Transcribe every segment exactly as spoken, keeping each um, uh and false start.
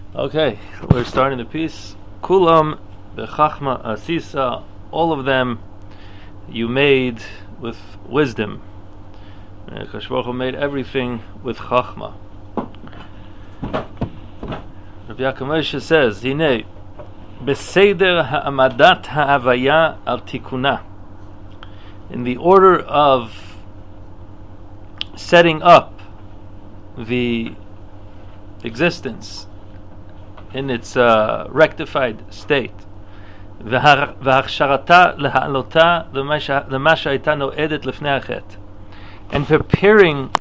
Okay, we're starting the piece. Kulam, the Chachma Asisa, all of them you made with wisdom. Akash Baruch Hu made everything with Chachma. Rabbi Yaakov Moshe says, Hine, Beseder ha'amadat ha'avaya al tikuna. In the order of setting up the existence in its uh, rectified state, והכשרתה להעלותה למה שהייתה נועדת לפני החטא, and preparing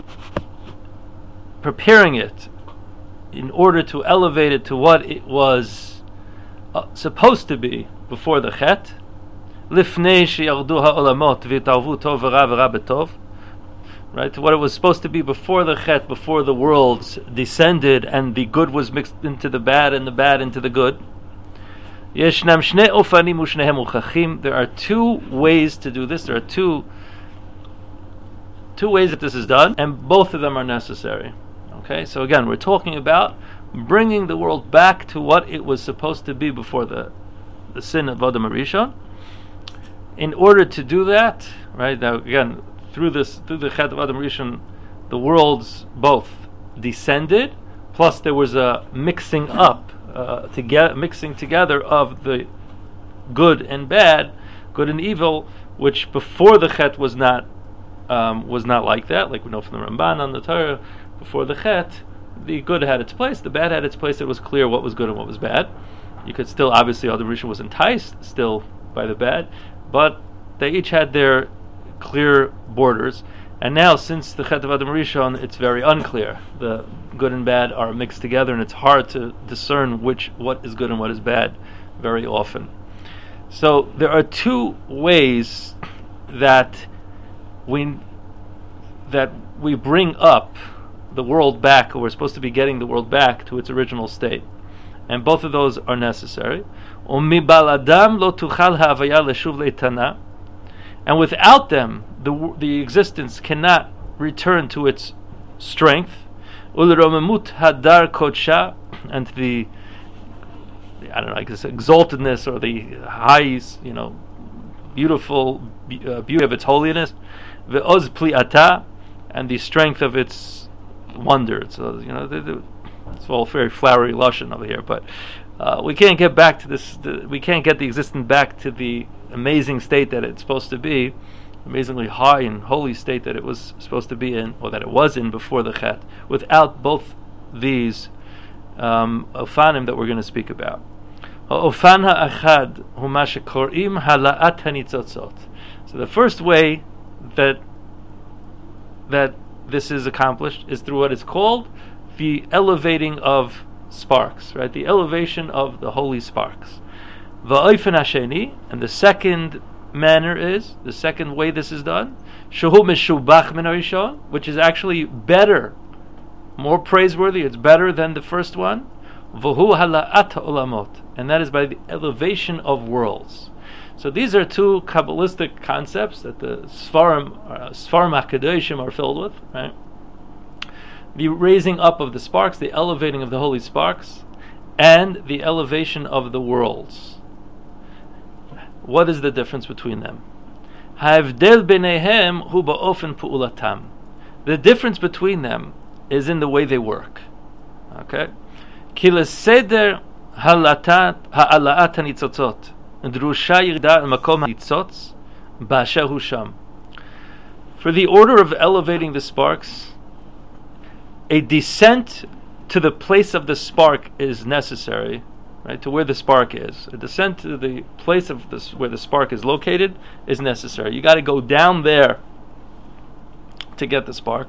preparing it in order to elevate it to what it was uh, supposed to be before the chet, לפני שירדו העולמות והתערבו טוב ורע ורע בטוב, right, to what it was supposed to be before the chet, before the worlds descended and the good was mixed into the bad and the bad into the good. Yeshnam shnei ofanim u'shnehem uchachim. There are two ways to do this. There are two two ways that this is done, and both of them are necessary. Okay, so again, we're talking about bringing the world back to what it was supposed to be before the the sin of Adam Arishon. In order to do that, right, now again, through this through the chet of Adam Rishon, the worlds both descended, plus there was a mixing up, uh, together, mixing together of the good and bad, good and evil, which before the chet was not um, was not like that. Like we know from the Ramban on the Torah, before the chet, the good had its place, the bad had its place. It was clear what was good and what was bad. You could still, obviously, Adam Rishon was enticed still by the bad, but they each had their clear borders. And now, since the Chet of Adam Rishon, it's very unclear. The good and bad are mixed together, and it's hard to discern which what is good and what is bad very often. So there are two ways that we that we bring up the world back, or we're supposed to be getting the world back to its original state, and both of those are necessary. And without them, the the existence cannot return to its strength. hadar kodsha, and the, I don't know, I guess exaltedness or the highs, you know, beautiful uh, beauty of its holiness. Ve'oz pliata, and the strength of its wonder. So you know, the, the, it's all very flowery lashon over here, but uh, we can't get back to this. The, we can't get the existence back to the amazing state that it's supposed to be, amazingly high and holy state that it was supposed to be in, or that it was in before the chet, without both these um, ofanim that we're going to speak about. Ofan ha'achad hu ma shekorim hala'at hanitzotzot. So the first way that that this is accomplished is through what is called the elevating of sparks, right? The elevation of the holy sparks. Va'ofen hasheni, and the second manner is, the second way this is done, shehu meshubach min harishon, which is actually better, more praiseworthy, it's better than the first one, v'hu hala'at ha'olamot, and that is by the elevation of worlds. So these are two Kabbalistic concepts that the Sfarim, uh, Sfarim HaKadoshim are filled with, right? The raising up of the sparks, the elevating of the holy sparks, and the elevation of the worlds. What is the difference between them? Ha'avdel b'neihem hu ba'ofen pu'ulatam. The difference between them is in the way they work. Okay? Ki leseder ha'ala'at hanitzotzot drusha yirda makom hanitzotz ba'asher hu sham. For the order of elevating the sparks, a descent to the place of the spark is necessary, right? To where the spark is, a descent to the place of this where the spark is located is necessary. You got to go down there to get the spark.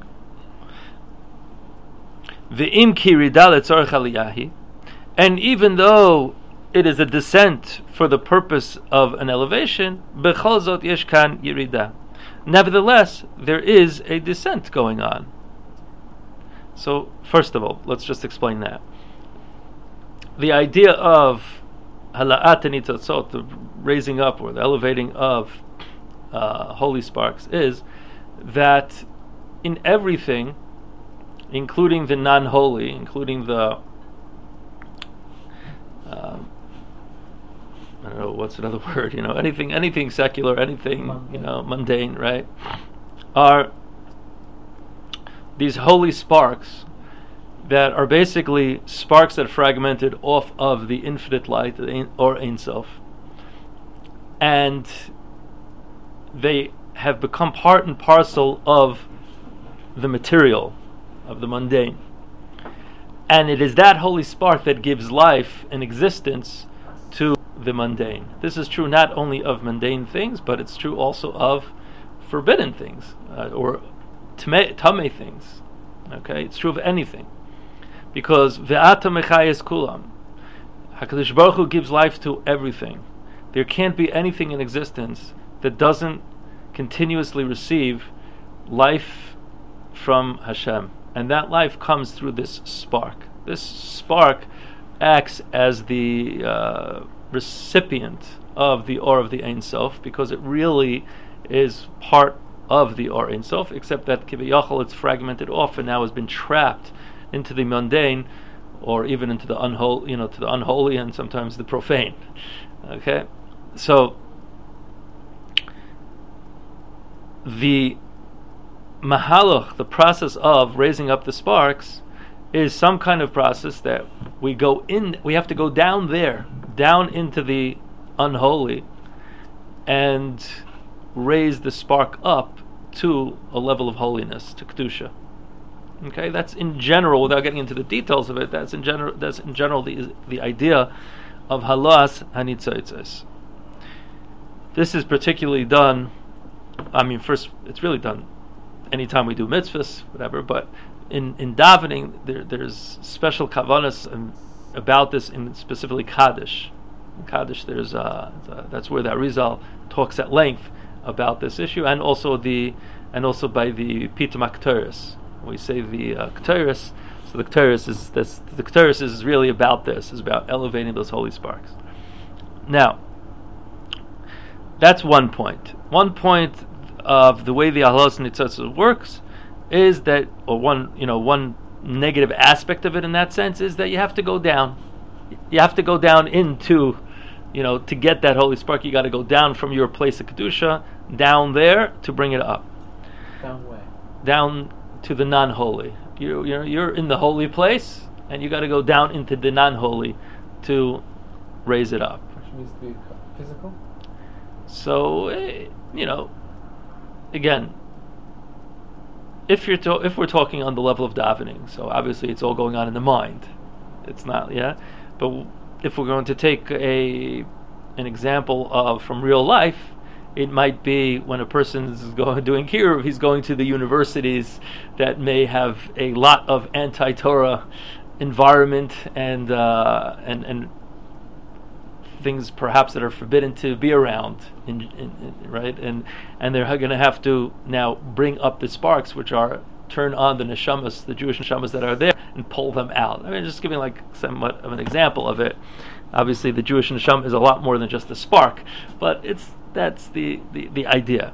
Ve'im ki rida letzorech aliyahi, and even though it is a descent for the purpose of an elevation, bechol zot yesh kan yirida. Nevertheless, there is a descent going on. So, first of all, let's just explain that. The idea of hala'at hanitzotzot, the raising up or the elevating of uh, holy sparks, is that in everything, including the non-holy, including the don't know what's another word, you know, anything, anything secular, anything, mundane. you know, mundane, right? Are these holy sparks that are basically sparks that are fragmented off of the infinite light or Ein Sof, and they have become part and parcel of the material, of the mundane. And it is that holy spark that gives life and existence to the mundane. This is true not only of mundane things, but it's true also of forbidden things, uh, or tame, tame things. Okay, it's true of anything. Because ve'ata mechayes kulam, HaKadosh Baruch Hu gives life to everything. There can't be anything in existence that doesn't continuously receive life from Hashem. And that life comes through this spark. This spark acts as the uh, recipient of the Or of the Ein Sof, because it really is part of the Or Ein Sof, except that Kiviyachol, it's fragmented off and now has been trapped into the mundane, or even into the unholy, you know, to the unholy and sometimes the profane. Okay, so the Mahalach, the process of raising up the sparks, is some kind of process that we go in, we have to go down there, down into the unholy, and raise the spark up to a level of holiness, to Kedusha. Okay, that's in general, without getting into the details of it, that's in general, that's in general the, the idea of Halas HaNitzotzos. This is particularly done, I mean, first, it's really done anytime we do mitzvahs, whatever, but in, in davening, there, there's special kavanas and about this in specifically Kaddish. In Kaddish, there's uh, uh, that's where the Arizal talks at length about this issue, and also the and also by the Pitum HaKteris. We say the uh, Kteris, so the Kteris is this. The Kteris is really about this. Is about elevating those holy sparks. Now, that's one point. One point of the way the Halas HaNitzotzos works is that, or one, you know, one negative aspect of it in that sense is that you have to go down. You have to go down into, you know, to get that holy spark. You got to go down from your place of kedusha down there to bring it up. Down where? Down to the non-holy. You, you're you're in the holy place, and you got to go down into the non-holy to raise it up. Which means to be physical. So, eh, you know. Again, if you're to, if we're talking on the level of davening, so obviously it's all going on in the mind. It's not, yeah. But if we're going to take a an example of from real life, it might be when a person is going doing kiruv, he's going to the universities that may have a lot of anti-Torah environment and uh, and and. things perhaps that are forbidden to be around, in, in, in, right? And and they're going to have to now bring up the sparks, which are turn on the neshamas, the Jewish neshamas that are there, and pull them out. I mean, just giving like somewhat of an example of it. Obviously, the Jewish neshama is a lot more than just the spark, but it's that's the the, the idea.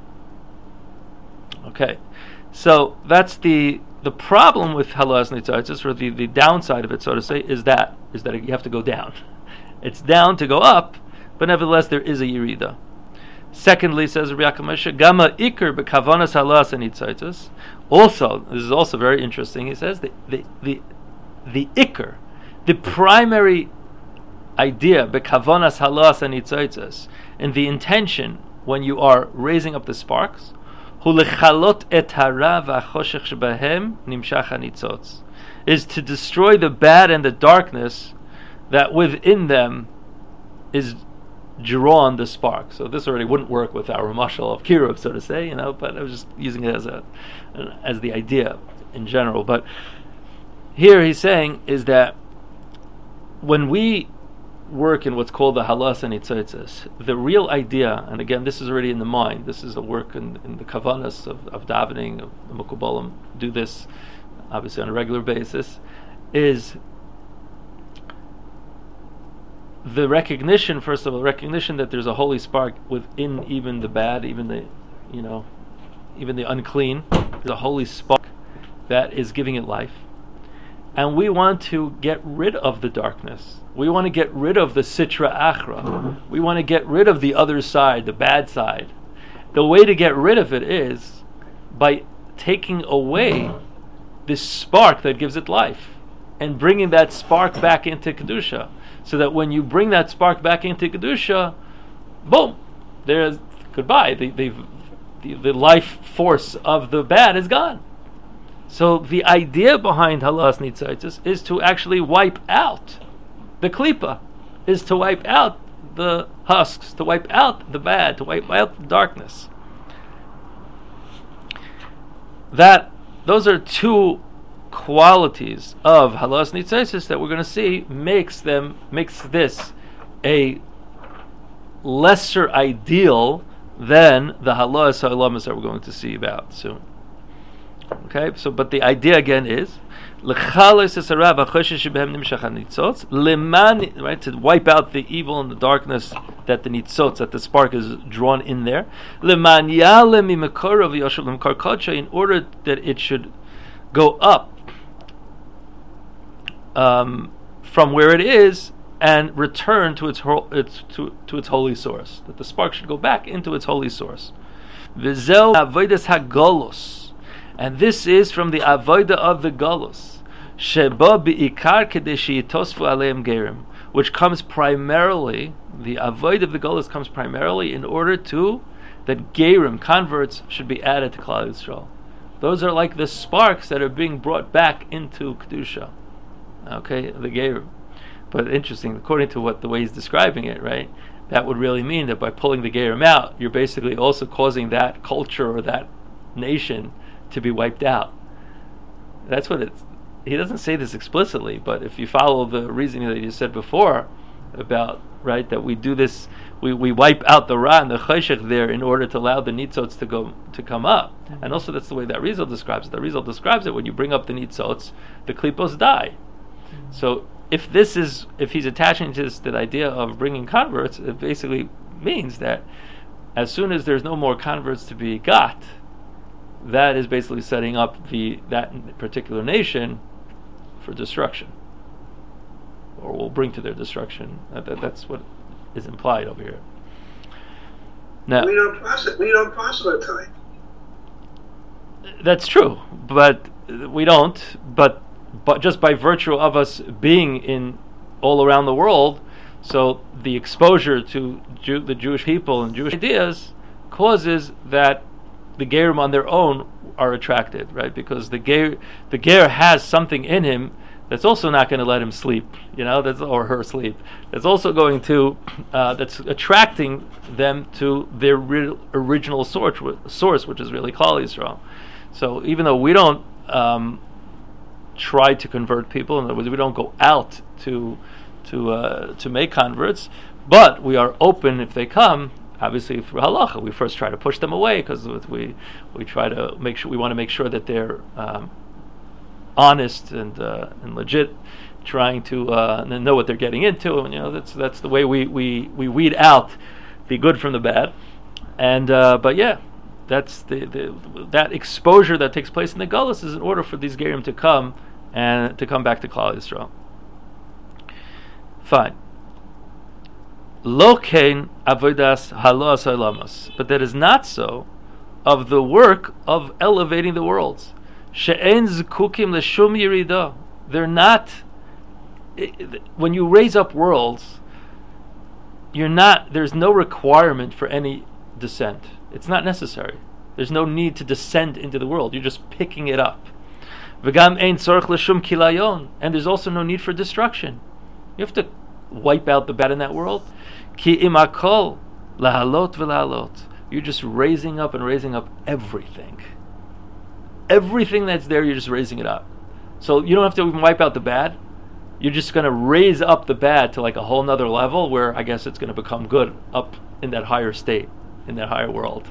Okay, so that's the the problem with Halas HaNitzotzos, or the, the downside of it, so to say, is that is that you have to go down. It's down to go up, but nevertheless there is a Yerida. Secondly, says Rabbi Yaakov Moshe, Gama Iker beKavanas Halas HaNitzotzos. Also, this is also very interesting. He says the the the, the Iker, the primary idea beKavanas Halas HaNitzotzos, and the intention when you are raising up the sparks, Hu lechalot et hara v'achoshech shebahem nimshach hanitzotz, is to destroy the bad and the darkness that within them is drawn the spark. So this already wouldn't work with our mashal of kiruv, so to say, you know. But I was just using it as a as the idea in general. But here he's saying is that when we work in what's called the Halas HaNitzotzos, the real idea, and again, this is already in the mind. This is a work in, in the kavanas of, of davening, of the Mukubalim do this obviously on a regular basis, is the recognition, first of all, recognition that there's a holy spark within even the bad, even the, you know, even the unclean. There's a holy spark that is giving it life. and we want to get rid of the darkness. We want to get rid of the sitra achra. We want to get rid of the other side, the bad side. The way to get rid of it is by taking away this spark that gives it life and bringing that spark back into Kedusha. So that when you bring that spark back into Kedusha, boom, there's goodbye. The, the, the, the life force of the bad is gone. So the idea behind halas nitzaitis is to actually wipe out the klipa, is to wipe out the husks, to wipe out the bad, to wipe out the darkness. That those are two qualities of halas nitzaitis that we're going to see makes them makes this a lesser ideal than the halas ha'olamas that we're going to see about soon. Okay, so but the idea again is right, to wipe out the evil and the darkness that the nitzotz, that the spark is drawn in there, in order that it should go up um, from where it is and return to its, ho- its to, to its holy source. That the spark should go back into its holy source. V'zeu avodas hagolos. And this is from the avodah of the galus, sheba bi'ikar kedei sheyitosfu aleim gerim, which comes primarily, the avodah of the galus comes primarily in order to, that gerim, converts, should be added to Klal Yisrael. Those are like the sparks that are being brought back into Kedusha. Okay, the gerim. But interesting, according to what the way he's describing it, right, that would really mean that by pulling the gerim out, you're basically also causing that culture or that nation to be wiped out. That's what it's. He doesn't say this explicitly, but if you follow the reasoning that you said before about, right, that we do this, we, we wipe out the ra and the cheshech there in order to allow the nitzots to go to come up, mm-hmm. and also that's the way that Rizal describes it. The Rizal describes it when you bring up the nitzots, the klipos die. Mm-hmm. So if this is, if he's attaching to this, that idea of bringing converts, it basically means that as soon as there's no more converts to be got, that is basically setting up the that particular nation for destruction, or will bring to their destruction. That, that, that's what is implied over here. Now, we don't proselytize. We don't proselytize. That's true, but we don't. But but just by virtue of us being in all around the world, so the exposure to Jew, the Jewish people and Jewish ideas causes that the gerim on their own are attracted, right? Because the ger, the ger has something in him that's also not going to let him sleep, you know, that's or her sleep. That's also going to, uh, that's attracting them to their real, original source, source, which is really Klal Yisrael. So even though we don't um, try to convert people, in other words, we don't go out to to uh, to make converts, but we are open if they come. Obviously, through halacha, we first try to push them away because we we try to make sure we want to make sure that they're um, honest and uh, and legit, trying to uh, and know what they're getting into. And you know that's that's the way we, we, we weed out the good from the bad. And uh, but yeah, that's the, the that exposure that takes place in the Gullus is in order for these gerim to come and to come back to Klal Yisrael. Fine. Lokein avodas halas ha'olamas, but that is not so of the work of elevating the worlds. She'en zkukim l'shum yirida. They're not. It, when you raise up worlds, you're not. There's no requirement for any descent. It's not necessary. There's no need to descend into the world. You're just picking it up. V'gam ein tzorich l'shum kilayon, and there's also no need for destruction. You have to wipe out the bad in that world. Ki imakol lahalot v'lahalot. You're just raising up and raising up everything. Everything that's there, you're just raising it up. So you don't have to even wipe out the bad. You're just going to raise up the bad to like a whole nother level where I guess it's going to become good up in that higher state, in that higher world.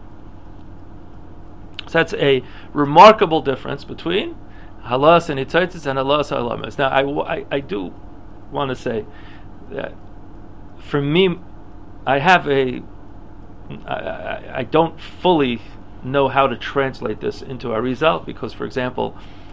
So that's a remarkable difference between halas and nitzaitis and halas ha'olamas. Now, I, I, I do want to say that for me, I have a, I, I, I don't fully know how to translate this into Arizal because, for example,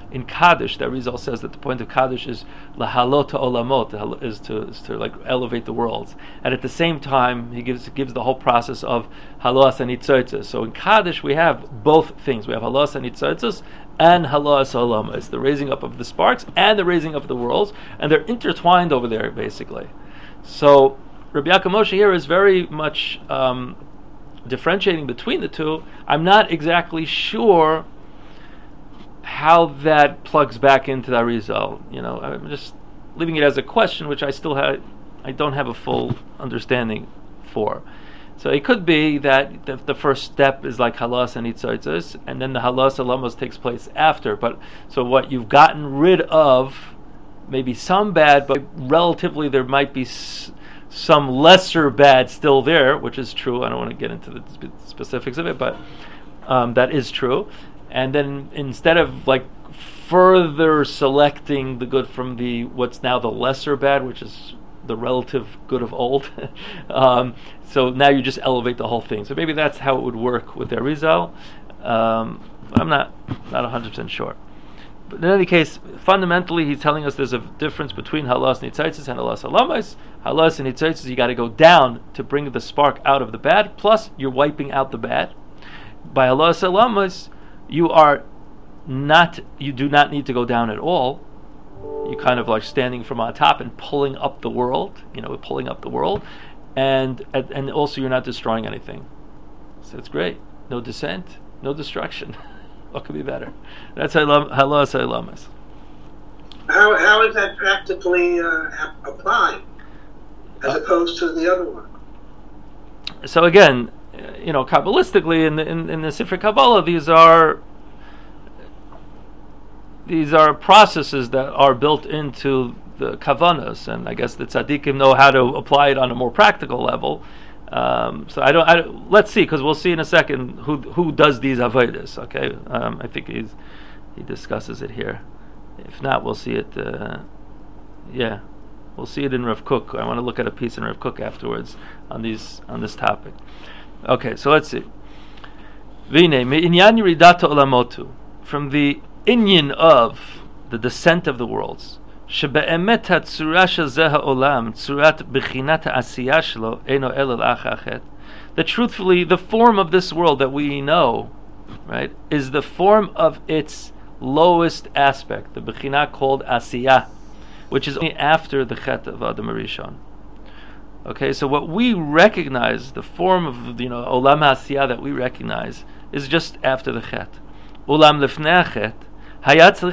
in Kaddish, that Rizal says that the point of Kaddish is lahalot olamot, is to is to like elevate the worlds, and at the same time he gives gives the whole process of halos and itzotzos. So in Kaddish we have both things. We have halos and itzotzos and halos olamas, the raising up of the sparks and the raising up of the worlds, and they're intertwined over there basically. So Rabbi Yaakov Moshe here is very much um, differentiating between the two. I'm not exactly sure how that plugs back into the Arizal. You know, I'm just leaving it as a question, which I still have, I don't have a full understanding for. So it could be that the, the first step is like halas and itzotzos, and then the halas alamos takes place after. But so what you've gotten rid of, maybe some bad, but relatively there might be s- some lesser bad still there, which is true. I don't want to get into the spe- specifics of it, but um, that is true. And then instead of like further selecting the good from the what's now the lesser bad, which is the relative good of old, um, so now you just elevate the whole thing. So maybe that's how it would work with Arizal. Um, I'm not not one hundred percent sure. But in any case, fundamentally, he's telling us there's a difference between halas and itzotzos and halas alamas. Halas and itzotzos, you got to go down to bring the spark out of the bad. Plus, you're wiping out the bad. By halas alamas, you are not. You do not need to go down at all. You kind of like standing from on top and pulling up the world. You know, pulling up the world, and and also you're not destroying anything. So it's great. No descent, no destruction. What could be better? That's halas alamas. How how is that practically uh, applied as Uh, opposed to the other one? So again, uh, you know, kabbalistically in the in, in the Sifrei Kabbalah, these are these are processes that are built into the kavanas, and I guess the tzaddikim know how to apply it on a more practical level. Um, so I don't, I don't. Let's see, because we'll see in a second who who does these avodas. Okay, um, I think he's he discusses it here. If not, we'll see it. Uh, yeah, we'll see it in Rav Kook. I want to look at a piece in Rav Kook afterwards on these on this topic. Okay, so let's see. Vine me'inyan yiridat olamotu, from the inyan of the descent of the worlds. שבאמת הצורה של זה העולם, צורת בחינת העשייה שלו, אינו אלא לאח אחת. That truthfully, the form of this world that we know, right, is the form of its lowest aspect, the bechina called asiyah, which is only after the chet of Adam Rishon. Okay, so what we recognize, the form of, you know, olam asiyah that we recognize, is just after the chet. Olam lefnei chet. Before the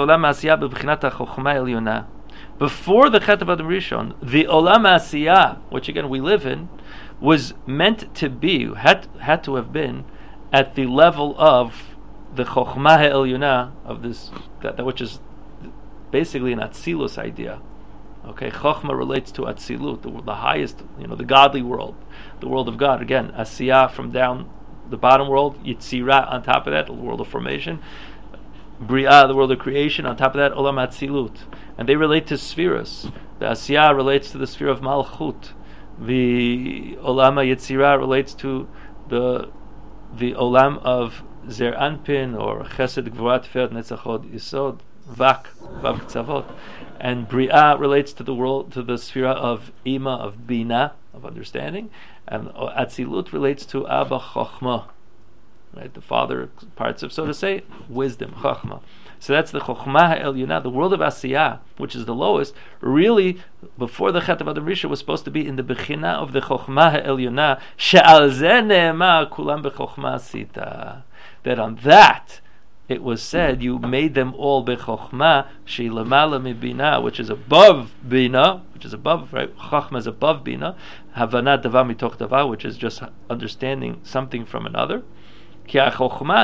Chet of Adam Rishon, the Olam Asiyah, which again we live in, was meant to be, had had to have been, at the level of the Chokhmah Ha'elyonah of this, that, that which is basically an Atzilus idea. Okay, Chokhmah relates to Atzilut, the, the highest, you know, the godly world, the world of God. Again, Asiyah from down the bottom world, Yitzirah on top of that, the world of formation. Bria, the world of creation, on top of that, Olam Atzilut. And they relate to spheres. The Asiyah relates to the sphere of Malchut. The Olam Yetzirah relates to the the Olam of Zer Anpin, or Chesed Gvurat Teferet Netzachod Yisod, Vak, Vav Tzavot. And Bria relates to the world, to the sphere of Ima, of Bina, of understanding. And Atzilut relates to Abba Chochmah. Right, the father parts of, so to say, wisdom, chachma. So that's the chokhmah ha'elyonah, the world of asiyah, which is the lowest. Really, before the chet of Adam Rishon was supposed to be in the bechina of the chokhmah ha'elyonah, she'al zeh ne'emar kulam bechokhmah asita. That on that it was said, you made them all bechokhmah she'hi lamala mibina, which is above bina, which is above, right? Chachma is above bina. Havanat davar mitoch davar, which is just understanding something from another. Because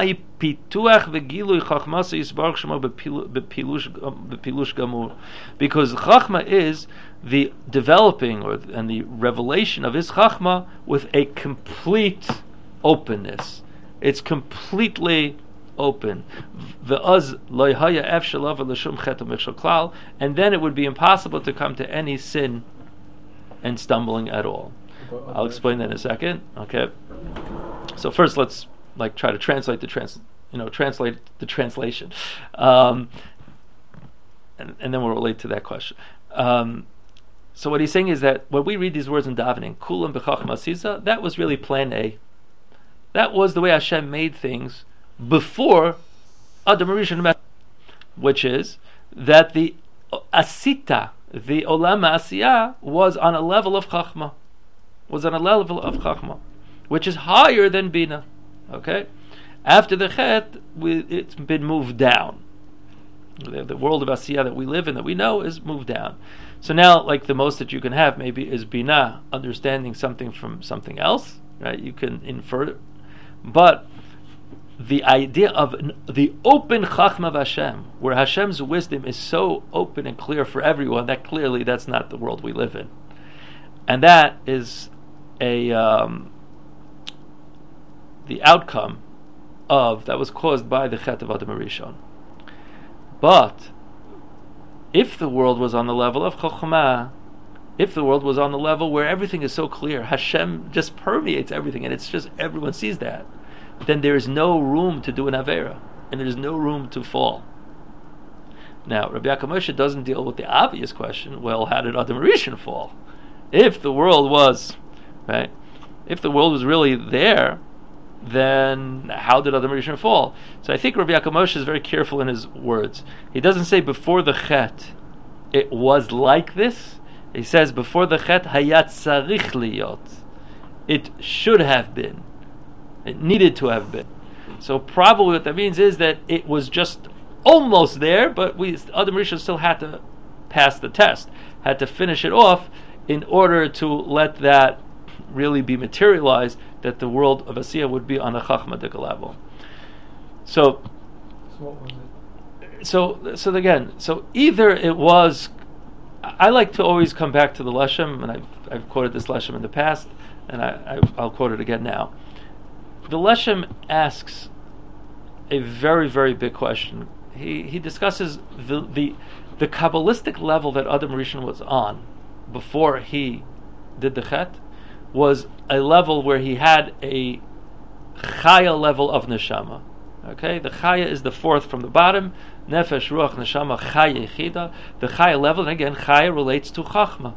Chachma is the developing or and the revelation of his Chachma with a complete openness. It's completely open. And then it would be impossible to come to any sin and stumbling at all. I'll explain that in a second. Okay. So first let's like try to translate the trans you know, translate the translation, um, and, and then we'll relate to that question. Um, so what he's saying is that when we read these words in davening, kulam b'chachma siza, that was really plan A. That was the way Hashem made things before Adam Rishon met, which is that the asita, the olam asiyah, was on a level of chachma, was on a level of chachma, which is higher than bina. Okay, after the chet, we, it's been moved down. The, the world of asiyah that we live in, that we know, is moved down. So now, like the most that you can have maybe is bina, understanding something from something else. Right? You can infer it, but the idea of n- the open chachma of Hashem, where Hashem's wisdom is so open and clear for everyone, that clearly that's not the world we live in, and that is a um, the outcome of that was caused by the chet of Adam Rishon. But if the world was on the level of chachma, if the world was on the level where everything is so clear, Hashem just permeates everything, and it's just everyone sees that, then there is no room to do an avera, and there is no room to fall. Now, Rabbi Yaakov Moshe doesn't deal with the obvious question. Well, how did Adam Rishon fall? If the world was right, if the world was really there, then how did Adam Rishon fall? So I think Rabbi Yaakov Moshe is very careful in his words. He doesn't say before the chet it was like this. He says before the chet hayat tzarich liyot. It should have been. It needed to have been. So probably what that means is that it was just almost there, but we Adam Rishon still had to pass the test, had to finish it off in order to let that really be materialized, that the world of Asiyah would be on a chachmadik level. So, So what was it? so, so again, so either it was. I like to always come back to the Leshem, and I've I've quoted this Leshem in the past, and I, I I'll quote it again now. The Leshem asks a very, very big question. He he discusses the the, the Kabbalistic level that Adam Rishon was on before he did the Chet was a level where he had a Chaya level of Neshama. Okay, the Chaya is the fourth from the bottom. Nefesh, Ruach, Neshama, Chaya, Yechida. The Chaya level, and again, Chaya relates to Chachma.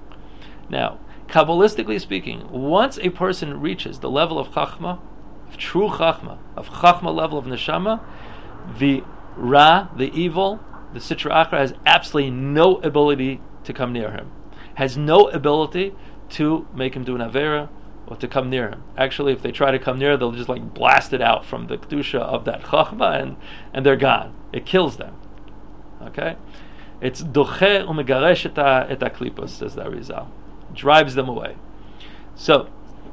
Now, Kabbalistically speaking, once a person reaches the level of Chachma, of true Chachma, of Chachma level of Neshama, the Ra, the evil, the Sitra Achra, has absolutely no ability to come near him. Has no ability to make him do an Avera or to come near him. Actually, if they try to come near, they'll just like blast it out from the Kedusha of that Chachma, and, and they're gone. It kills them. Okay? It's Doche umegaresh et ha-klipos, says the Arizal. Drives them away. So,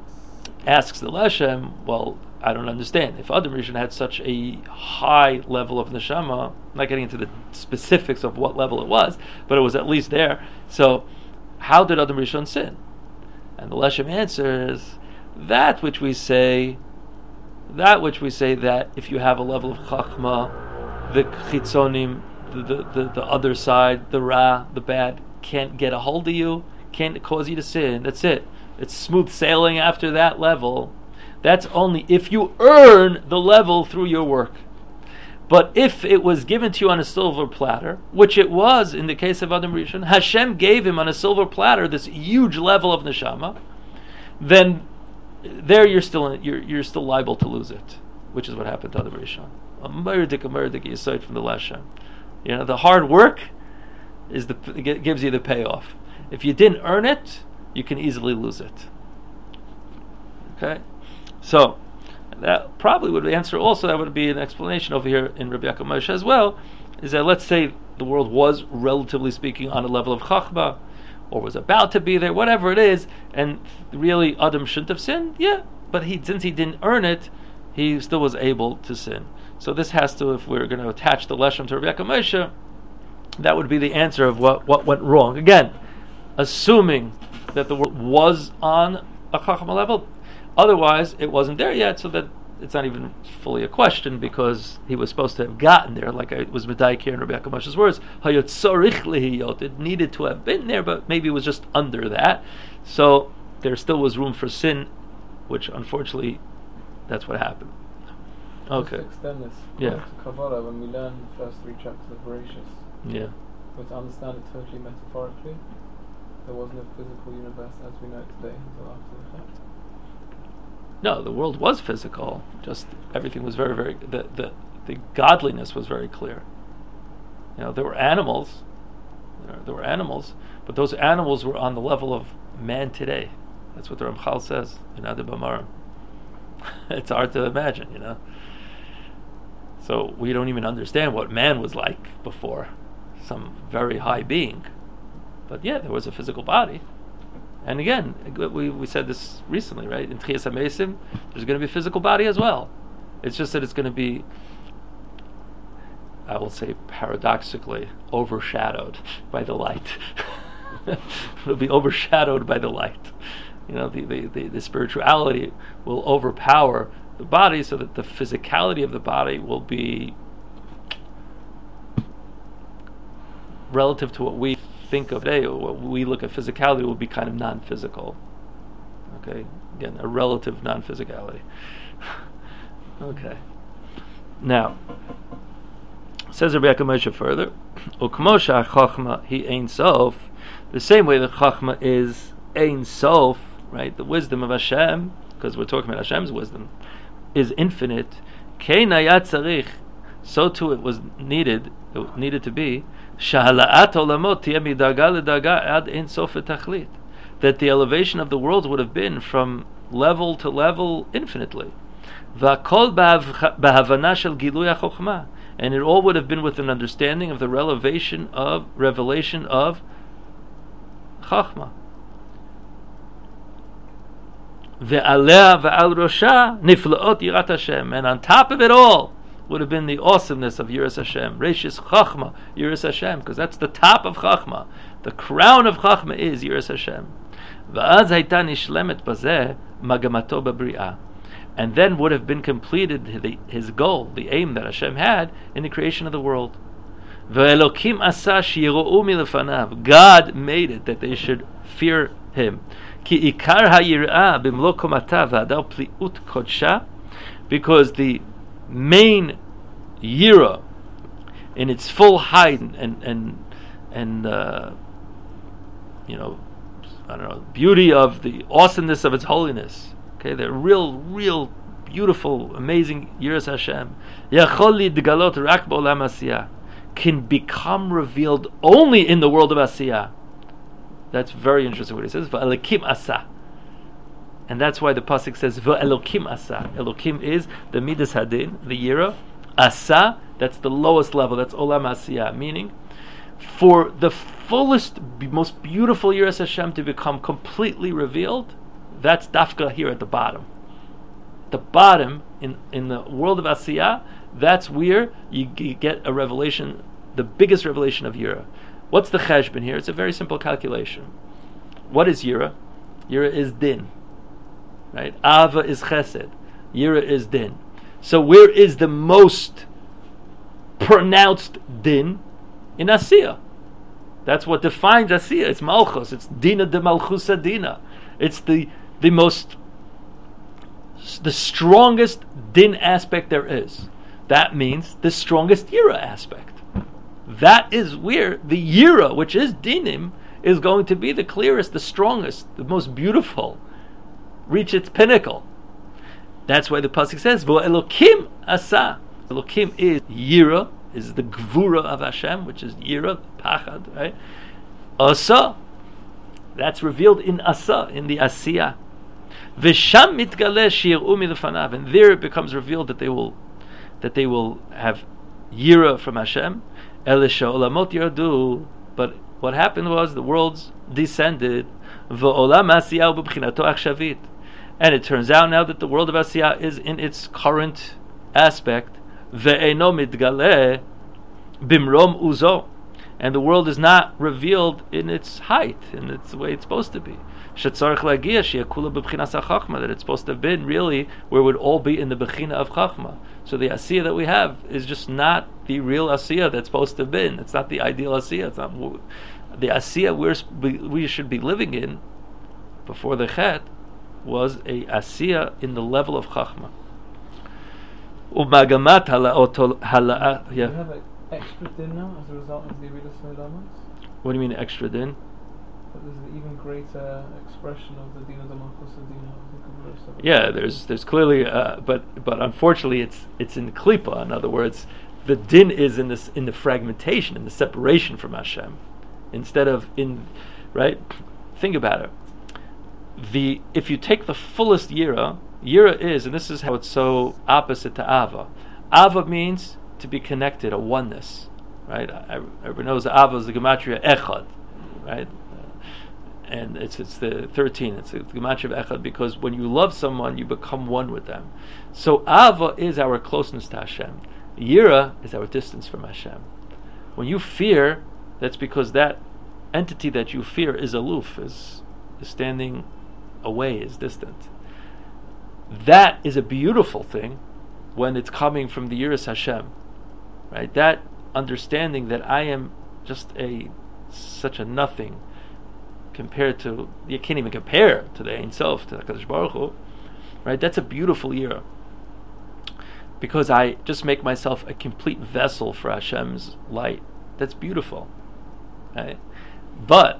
asks the Leshem, well, I don't understand. If Adam Rishon had such a high level of neshama, I'm not getting into the specifics of what level it was, but it was at least there. So, how did Adam Rishon sin? And the Leshem answers, that which we say, that which we say that if you have a level of chachma, the chitzonim, the, the, the, the other side, the ra, the bad, can't get a hold of you, can't cause you to sin. That's it. It's smooth sailing after that level. That's only if you earn the level through your work. But if it was given to you on a silver platter, which it was in the case of Adam Rishon, Hashem gave him on a silver platter this huge level of neshama, then there you're still you're you're still liable to lose it, which is what happened to Adam Rishon. A murdik, a murdik, aside from the Lashem. You know, the hard work is the gives you the payoff. If you didn't earn it, you can easily lose it. Okay, so that probably would answer also, that would be an explanation over here in Rabbi Yaakov Moshe as well, is that let's say the world was, relatively speaking, on a level of Chachma, or was about to be there, whatever it is, and really Adam shouldn't have sinned, yeah, but he since he didn't earn it, he still was able to sin. So this has to, if we're going to attach the Leshem to Rabbi Yaakov Moshe, that would be the answer of what, what went wrong. Again, assuming that the world was on a Chachma level, otherwise, it wasn't there yet, so that it's not even fully a question, because he was supposed to have gotten there, like I was Medaik here in Rabbi Yaakov Moshe's words, Hayot tzorich lehiyot, it needed to have been there, but maybe it was just under that. So there still was room for sin, which unfortunately, that's what happened. Okay. Just to extend this. Yeah. To Kabbalah, when we learn the first three chapters of Bereshis, Yeah. but to understand it totally metaphorically, there wasn't a physical universe as we know it today until after the fact. No, the world was physical. Just everything was very, very. The the the godliness was very clear. You know, there were animals. There, there were animals, but those animals were on the level of man today. That's what the Ramchal says in Adib Amarim. It's hard to imagine, you know. So we don't even understand what man was like before, some very high being. But yeah, there was a physical body. And again, we we said this recently, right? In Tchias HaMesim, there's going to be a physical body as well. It's just that it's going to be, I will say paradoxically, overshadowed by the light. It'll be overshadowed by the light. You know, the, the, the, the spirituality will overpower the body so that the physicality of the body will be relative to what we think of today, or what we look at physicality will be kind of non-physical. Okay? Again, a relative non-physicality. Okay. Now, says Rabbi Yaakov Moshe further, Ukmo she'achachma hi ein sof, the same way that chachma is ein sof, right? The wisdom of Hashem, because we're talking about Hashem's wisdom, is infinite. Kein hayat tzarich, so too it was needed, it needed to be, sha'hala'at olamot tiyeh midarga ledarga ad ein sof etachlit, that the elevation of the worlds would have been from level to level infinitely. V'akol b'havana shel gilui ha'chokhmah, and it all would have been with an understanding of the revelation of revelation of Chachma. Ve'aleh ve'al rosha niflaot yirat Hashem, and on top of it all would have been the awesomeness of Yiras Hashem, Reishis Chachma, Yiras Hashem, because that's the top of Chachma. The crown of Chachma is Yiras Hashem. Va'az hayta nishlemet bazeh magamato b'bri'ah, and then would have been completed the, his goal, the aim that Hashem had in the creation of the world. Ve'elokim asa shiyiro'u milefanav, God made it that they should fear Him. Ki ikar ha'yirah b'mlo komata v'adar pli'ut kodsha, because the main yira in its full height and and and uh, you know, I don't know, beauty of the awesomeness of its holiness. Okay, the real, real beautiful, amazing Yiras Hashem, Yachol lidgalot rak b'olam asiyah, can become revealed only in the world of asiyah. That's very interesting what he says. V'elokim asa, and that's why the pasuk says v'elokim asa. Elokim is the midas hadin, the yira. Asa, that's the lowest level. That's olam asiyah, meaning for the fullest, most beautiful Yiras Hashem to become completely revealed. That's dafka here at the bottom. The bottom in, in the world of Asiyah, that's where you, you get a revelation, the biggest revelation of Yira. What's the cheshbon here? It's a very simple calculation. What is Yira? Yira is din, right? Ava is chesed. Yira is din. So where is the most pronounced din? In Asiyah. That's what defines Asiyah. It's Malchus. It's Dina de Malchusa Dina. It's the the most, the strongest din aspect there is. That means the strongest yira aspect. That is where the yira, which is dinim, is going to be the clearest, the strongest, the most beautiful, reach its pinnacle. That's why the pasuk says, "Vo Elokim asa." Elokim is yira, is the gvura of Hashem, which is yira, pachad, right? Asa, that's revealed in asa, in the asiyah. V'sham mitgaleh shi'ir'u milefanav, and there it becomes revealed that they will, that they will have yira from Hashem. Elisha olamot yardu, but what happened was the worlds descended. V'olam asiyah b'bchinato achshavit, and it turns out now that the world of asiyah is in its current aspect. Ve'eno mitgaleh bimrom uzo, and the world is not revealed in its height, in its the way it's supposed to be. Shetzarich lagia she'akula b'bchinas ha'chachma, that it's supposed to have been really where it would all be in the bechina of chachma. So the asiyah that we have is just not the real asiyah that's supposed to have been. It's not the ideal asiyah. It's not the asiyah we're, we should be living in before the chet was a asiyah in the level of chachma. Umagamat hala'ot hala'at. Do you Yeah. have an extra din now as a result of the Avodas Halamas? What do you mean extra din? But there's an even greater expression of the Din of the Malchus and Din of the Gevurah. Yeah, there's there's clearly, uh, but but unfortunately, it's it's in klipa. In other words, the din is in this in the fragmentation, in the separation from Hashem, instead of in, right? Think about it. The if you take the fullest yira, yira is, and this is how it's so opposite to ava. Ava means to be connected, a oneness, right? Everyone knows ava is the gematria echad, right? And it's it's the thirteen. It's the gematria of echad because when you love someone, you become one with them. So ava is our closeness to Hashem. Yira is our distance from Hashem. When you fear, that's because that entity that you fear is aloof, is is standing away, is distant. That is a beautiful thing when it's coming from the Yiras Hashem, right? That understanding that I am just a such a nothing compared to, you can't even compare to the Ein Sof, to the HaKadosh Baruch Hu, right? That's a beautiful Yira, because I just make myself a complete vessel for Hashem's light. That's beautiful, right? But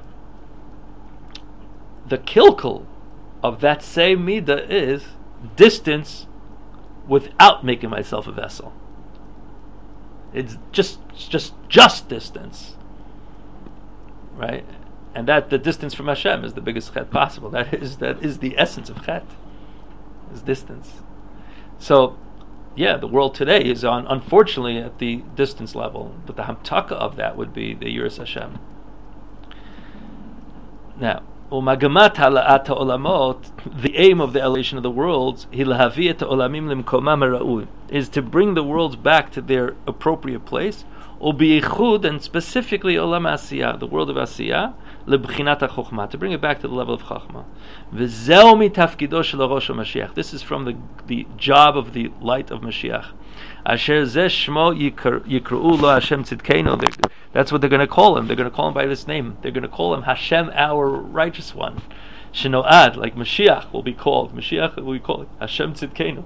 the kilkel of that same midah is distance without making myself a vessel. It's just just just distance, right? And that the distance from Hashem is the biggest chet possible. That is that is the essence of chet, is distance. So, yeah, the world today is on, unfortunately, at the distance level, but the hamtaka of that would be the Yiras Hashem. Now, umagamat hala'at ha'olamot, the aim of the elevation of the worlds, hilahavi et ha'olamim limkomam ha'ra'ui, is to bring the worlds back to their appropriate place, ubiyichud, and specifically olam asiyah, the world of asiyah, lebchinat ha'chokhmah, to bring it back to the level of chachma. V'zeu mitafkido shel rosh HaMashiach. This is from the the job of the light of Mashiach. Asher zeh shmo yikru'u lo Hashem tzidkeinu. That's what they're going to call him. They're going to call him by this name. They're going to call him Hashem, our righteous one. Shenoad, like Mashiach will be called. Mashiach will be called Hashem tzidkeinu.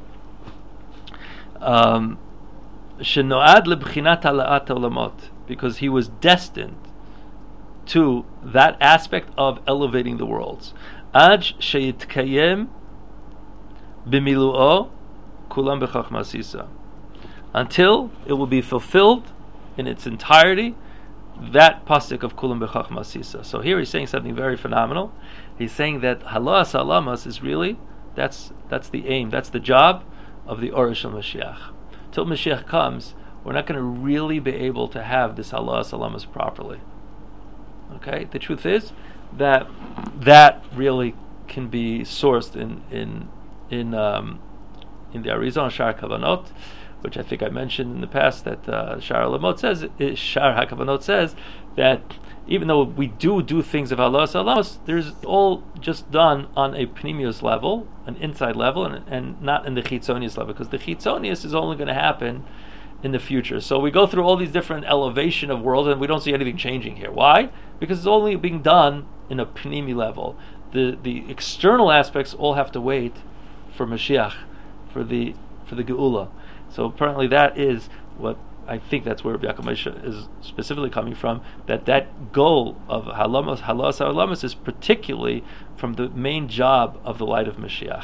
Um, Shenoad lebchinat hala'at olamot, because he was destined to that aspect of elevating the worlds. Ad sheyitkayem b'milu'o kulam b'chachma sisa. Until it will be fulfilled in its entirety, that pasuk of kulam b'chachma sisa. So here he's saying something very phenomenal. He's saying that halas halamas is really, that's that's the aim, that's the job of the Orish al Mashiach. Till Mashiach comes, we're not going to really be able to have this halas halamas properly. Okay, the truth is that that really can be sourced in in in um, in the Arizon Shar Kavanot, which I think I mentioned in the past. That uh, Shar Lamot says, Shar HaKavanot says that even though we do do things of Allah Salamos, there's all just done on a pnimius level, an inside level, and, and not in the chitzonius level, because the chitzonius is only going to happen in the future. So we go through all these different elevation of worlds, and we don't see anything changing here. Why? Because it's only being done in a pnimi level. The the external aspects all have to wait for Mashiach, for the for the Geula. So apparently that is what I think that's where Rabbi Yaakov Moshe is specifically coming from. That that goal of halamos halas halamas is particularly from the main job of the light of Mashiach.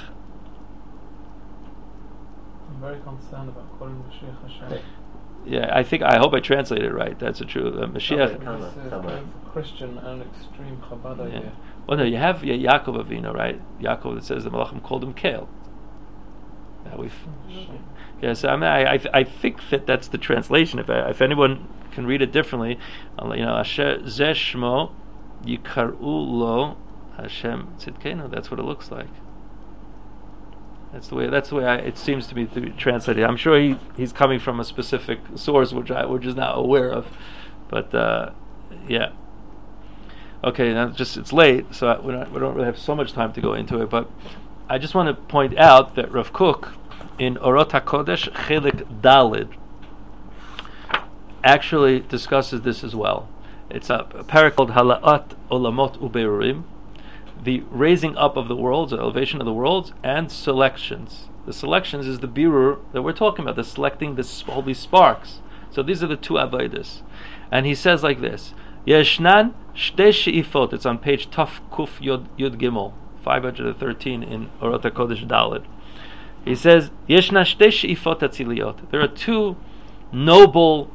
I'm very concerned about calling Mashiach Hashem. Yeah, I think I hope I translated it right. That's a true uh, Mashiach. This is both Christian and extreme Chabad Yeah. idea. Well, no, you have yeah, Yaakov Avinu, right? Yaakov, that says the Malachim called him Kale. Now we've yeah. So I mean, I I, th- I think that that's the translation. If I, if anyone can read it differently, I'll, you know, Asher Zeh Shmo Yikaru Lo Hashem Tzidkenu. That's what it looks like. That's the way. That's the way I, it seems to me to be translated. I'm sure he, he's coming from a specific source, which I which is not aware of, but uh, yeah. Okay, now just it's late, so we don't we don't really have so much time to go into it. But I just want to point out that Rav Kook in Orot HaKodesh Chelik Dalid actually discusses this as well. It's a, a parak called Hala'at Olamot Uberurim, the raising up of the worlds, or elevation of the worlds, and selections. The selections is the birur that we're talking about, the selecting the holy sparks. So these are the two avodas. And he says like this, Yeshnan shte she'ifot, it's on page Taf Kuf Yud, Yud Gimel, five hundred thirteen in Orot HaKodesh Dalet. He says, Yeshna shte she'ifot atziliyot. There are two noble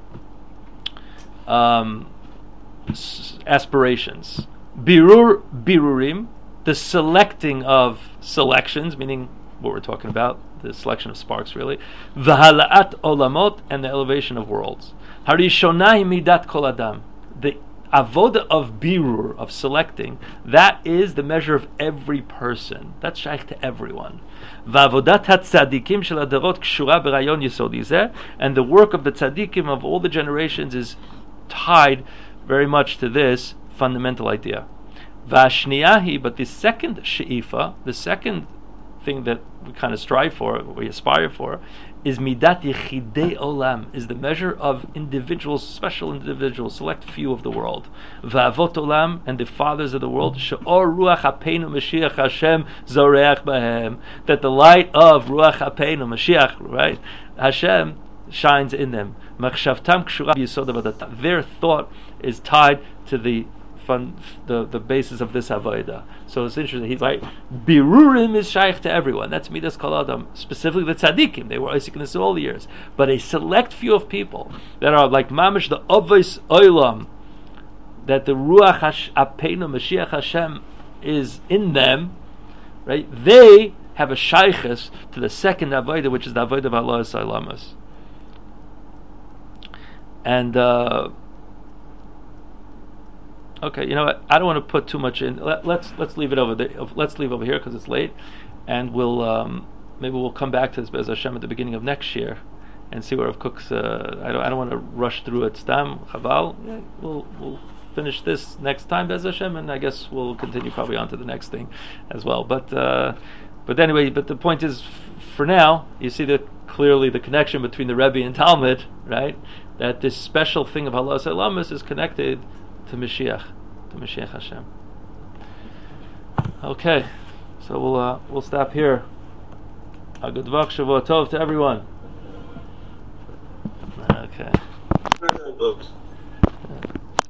um, s- aspirations. Birur, birurim, the selecting of selections, meaning what we're talking about, the selection of sparks really. V'hala'at olamot, and the elevation of worlds. Harishonahi midat kol adam. The avoda of birur, of selecting, that is the measure of every person. That's shaykh to everyone. V'avodat hatzadikim shel hadarot kshura b'rayon yisodi zeh, and the work of the tzadikim of all the generations is tied very much to this fundamental idea. V'ashniyahi, but the second she'ifa, the second thing that we kind of strive for, we aspire for, is midat yechidei olam, is the measure of individuals, special individuals, select few of the world. V'avot olam, and the fathers of the world, she'or ruach hapeinu Mashiach Hashem zoreach bahem, that the light of ruach hapeinu Mashiach, right, Hashem shines in them. Machshavtam kshura b'yisod avodat. Their thought is tied to the fun, the the basis of this avodah. So it's interesting. He's like, birurim is shaykh to everyone. That's midas kol adam, specifically the tzaddikim. They were isaac in this all the years, but a select few of people that are like mamish the avos olam, that the ruach hapeinu Mashiach Hashem is in them, right? They have a shaykhus to the second avodah, which is the avodah of Allah Salamas. And uh, okay, you know what? I don't want to put too much in. Let, let's let's leave it over there. Let's leave over here because it's late, and we'll um, maybe we'll come back to this Be'ez Hashem at the beginning of next year, and see where Rav Kook's. Uh, I don't I don't want to rush through it. Stam Chaval. Yeah, we'll we'll finish this next time Be'ez Hashem, and I guess we'll continue probably on to the next thing as well. But uh, but anyway, but the point is, f- for now, you see the clearly the connection between the Rebbe and Talmud, right? That this special thing of Allah Salamas is connected to Mashiach, to Mashiach Hashem. Okay, so we'll uh, we'll stop here. A good vach Shavua Tov to everyone. Okay.